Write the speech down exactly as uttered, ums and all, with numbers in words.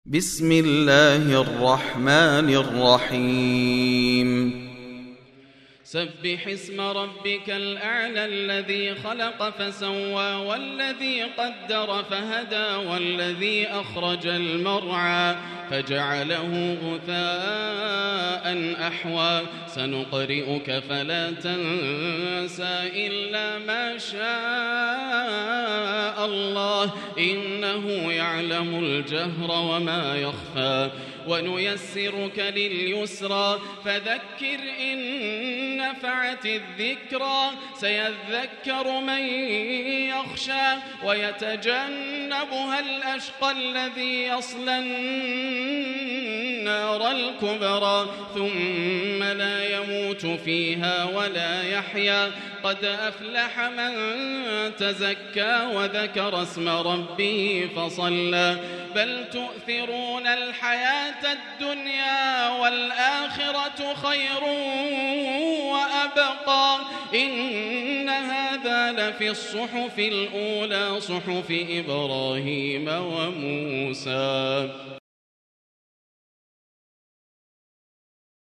بسم الله الرحمن الرحيم سبح اسم ربك الأعلى الذي خلق فسوى والذي قدر فهدى والذي أخرج المرعى فجعله غثاء أحوى سنقرئك فلا تنسى إلا ما شاء الله إنه يعلم الجهر وما يخفى ونيسرك لليسرى فذكر إن نفعت الذكرى سيذكر من يخشى ويتجنبها الأشقى الذي يصلى النار الكبرى ثم لا يموت فيها ولا يحيا قد أفلح من تزكى وذكر اسم ربه فصلى بل تؤثرون الحياة الدنيا والآخرة خير وأبقى إن هذا لفي الصحف الأولى صحف إبراهيم وموسى.